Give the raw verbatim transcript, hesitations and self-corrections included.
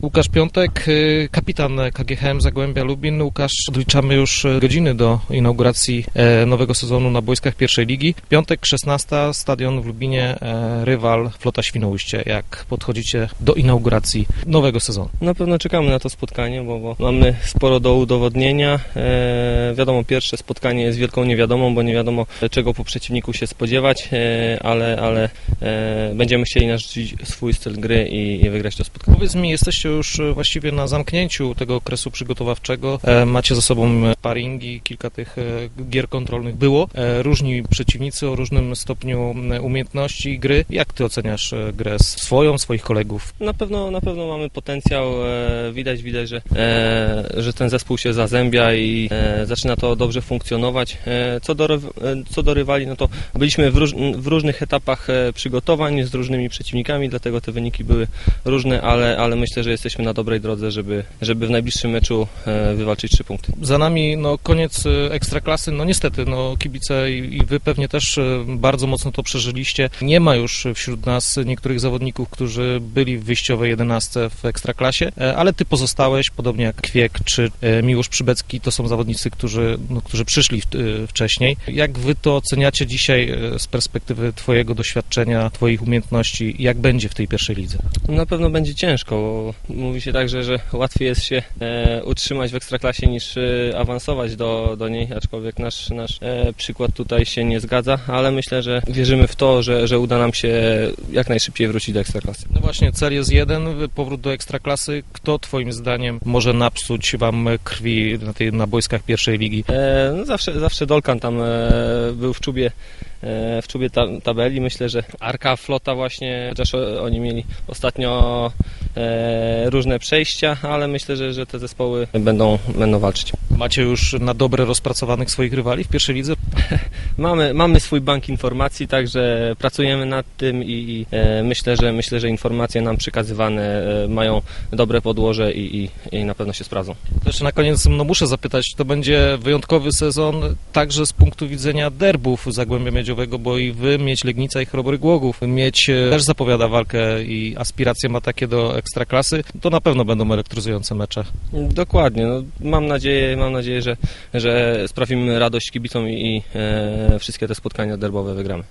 Łukasz Piątek, kapitan K G H M Zagłębia Lubin. Łukasz, odliczamy już godziny do inauguracji nowego sezonu na boiskach pierwszej ligi. Piątek, szesnasta, stadion w Lubinie, rywal Flota Świnoujście. Jak podchodzicie do inauguracji nowego sezonu? Na pewno czekamy na to spotkanie, bo, bo mamy sporo do udowodnienia. E, wiadomo, pierwsze spotkanie jest wielką niewiadomą, bo nie wiadomo, czego po przeciwniku się spodziewać, e, ale, ale e, będziemy chcieli narzucić swój styl gry i, i wygrać to spotkanie. Powiedz mi, jesteście już właściwie na zamknięciu tego okresu przygotowawczego. E, macie za sobą sparingi, kilka tych e, gier kontrolnych było. E, różni przeciwnicy o różnym stopniu umiejętności gry. Jak ty oceniasz grę swoją, swoich kolegów? Na pewno, na pewno mamy potencjał. E, widać, widać, że, e, że ten zespół się zazębia i e, zaczyna to dobrze funkcjonować. E, co, do, co do rywali, no to byliśmy w, róż, w różnych etapach przygotowań z różnymi przeciwnikami, dlatego te wyniki były różne, ale, ale myślę, że jesteśmy na dobrej drodze, żeby, żeby w najbliższym meczu wywalczyć trzy punkty. Za nami no, koniec Ekstraklasy, no niestety, no, kibice i, i wy pewnie też bardzo mocno to przeżyliście. Nie ma już wśród nas niektórych zawodników, którzy byli w wyjściowej jedenastce w Ekstraklasie, ale ty pozostałeś, podobnie jak Kwiek czy Miłosz Przybecki, to są zawodnicy, którzy, no, którzy przyszli w, wcześniej. Jak wy to oceniacie dzisiaj z perspektywy twojego doświadczenia, twoich umiejętności, jak będzie w tej pierwszej lidze? Na pewno będzie ciężko, bo mówi się tak, że, że łatwiej jest się e, utrzymać w Ekstraklasie niż e, awansować do, do niej, aczkolwiek nasz, nasz e, przykład tutaj się nie zgadza, ale myślę, że wierzymy w to, że, że uda nam się jak najszybciej wrócić do Ekstraklasy. No właśnie, cel jest jeden, powrót do Ekstraklasy. Kto twoim zdaniem może napsuć wam krwi na, tej, na boiskach pierwszej ligi? E, no zawsze, zawsze Dolkan tam e, był w czubie w czubie tabeli. Myślę, że Arka, Flota właśnie, chociaż oni mieli ostatnio e, różne przejścia, ale myślę, że, że te zespoły będą, będą walczyć. Macie już na dobre rozpracowanych swoich rywali w pierwszej lidze? mamy, mamy swój bank informacji, także pracujemy nad tym i, i e, myślę, że myślę, że informacje nam przekazywane e, mają dobre podłoże i, i, i na pewno się sprawdzą. To jeszcze na koniec no, muszę zapytać, to będzie wyjątkowy sezon także z punktu widzenia derbów Zagłębia Miedziowego, bo i wy, Miedź Legnica i Chrobry Głogów. Miedź też zapowiada walkę i aspiracje ma takie do Ekstraklasy. To na pewno będą elektryzujące mecze. Dokładnie. No, mam nadzieję, mam nadzieję, że, że sprawimy radość kibicom i, i e, wszystkie te spotkania derbowe wygramy.